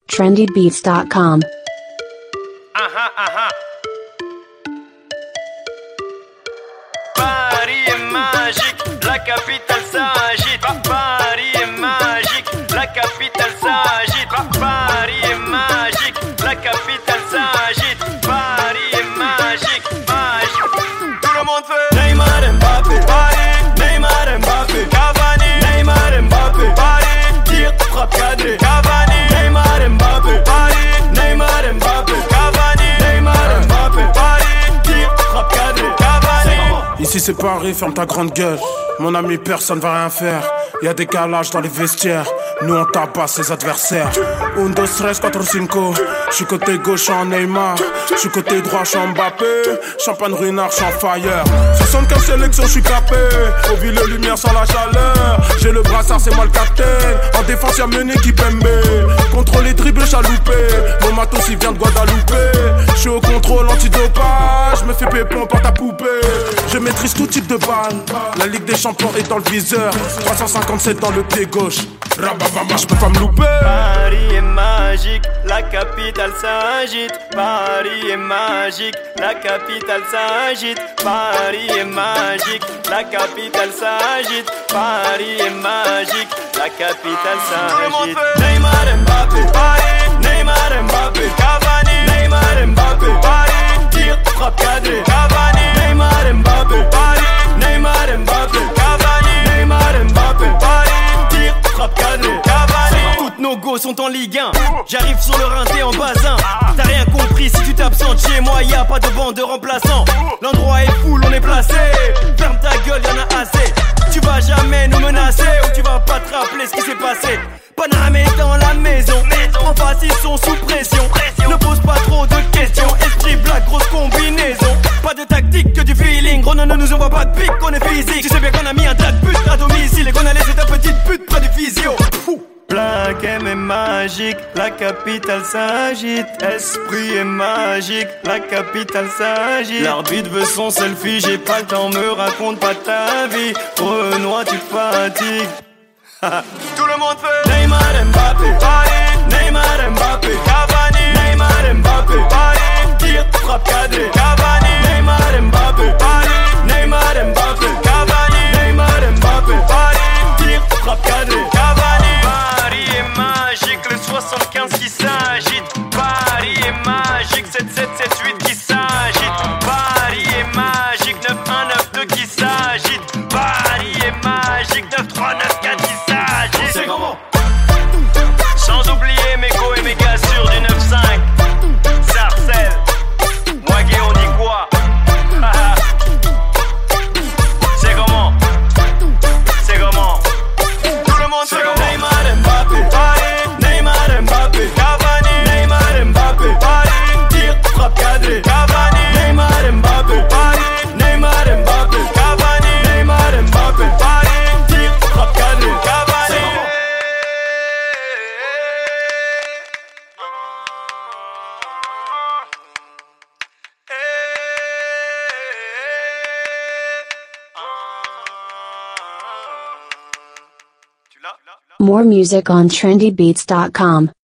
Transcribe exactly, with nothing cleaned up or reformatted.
trendy beats dot com. Aha, aha. Paris est magique, la capitale s'agite. Paris est magique, la capitale s'agite. Paris est magique, la capitale s'agite. Paris est magique, magique. Tout le monde fait Neymar Mbappé. Paris, Neymar Mbappé. Cavani, Neymar Mbappé. Paris, tir, frappe cadré. Cavani, Neymar Mbappé. Paris, Neymar Mbappé. Cavani, Neymar Mbappé. Paris, tir, frappe cadré. Cavani. Ici c'est Paris, ferme ta grande gueule. Mon ami, personne va rien faire. Y'a des calages dans les vestiaires. Nous on tabasse ses adversaires. Un, dos, tres, quatre, cinco. J'suis côté gauche en Neymar. J'suis côté droit, j'suis Mbappé. Champagne Ruinard, j'suis en fire. soixante-quinze sélections, j'suis capé. Au vu les lumières sans la chaleur. J'ai le brassard, c'est moi le capitaine. En défense, y'a Mené qui pembe. Contrôle les dribbles, chaloupé. Mon matos, il vient de Guadeloupe. J'suis au contrôle anti-dopage. J'me fais pépon par ta poupée. Je maîtrise tout type de balle. La Ligue des Champions est dans le viseur. trois cent cinquante-sept dans le pied gauche. Rabababa, j'peux pas me louper. Paris est magique, la capitale s'agite. Paris est magique, la capitale s'agite. Paris est magique, la capitale s'agite. Paris est magique, la capitale s'agite. Tout le monde fait Neymar Mbappé. Paris, Neymar Mbappé. Cavani, Neymar Mbappé. Paris, tir, frappe cadré. Cavani, Neymar Mbappé. Paris, Neymar Mbappé. Cavani, Neymar Mbappé. Paris, tir, frappe cadré. Cavani. Toutes nos go sont en Ligue un. J'arrive sur le rinté en bazin. T'as rien compris si tu t'absentes chez moi, y'a pas de banc de remplaçants. L'endroit est full, on est placé. Ferme ta gueule, y'en a assez. Tu vas jamais nous menacer ou tu vas pas te rappeler ce qui s'est passé. Paname est dans la maison. En face ils sont sous pression. Ne pose pas trop de questions. Esprit black, grosse combinaison. Pas de tactique que du feeling. Ronan ne nous envoie pas de pique, on est physique. Tu sais bien qu'on a mis un tas de pute à domicile et qu'on a laissé ta petite pute près du physio. Black M est magique, la capitale s'agite. Esprit est magique, la capitale s'agite. L'arbitre veut son selfie, j'ai pas le temps, me raconte pas ta vie. Renoir, tu fatigues. Tout le monde fait Neymar Mbappé. Paris, Neymar Mbappé. Cavani, Neymar Mbappé. Paris, tir, frappe cadré. Cavani, Neymar Mbappé. Paris, Neymar Mbappé. Cavani, Neymar Mbappé. Paris, tir, frappe cadré. Cavani. Paris est magique, le soixante-quinze qui s'agite. Paris est magique, sept sept sept huit qui s'agite. Paris est magique, neuf un neuf deux qui s'agite. Paris est magique, neuf trois neuf quatre qui s'agite. C'est comment? Sans oublier mes go et mes gars sur du neuf cinq. Sarcelles, Wagé on dit quoi? C'est comment? C'est comment? Tout le monde fait comment? Neymar Mbappé. Paris, Neymar Mbappé. Cavani, Neymar Mbappé. Paris, tir, frappe cadré. Cavani, Neymar Mbappé. Paris, Neymar Mbappé. Cavani, Neymar Mbappé. Paris, tir, frappe cadré. Cavani. More music on trendy beats dot com.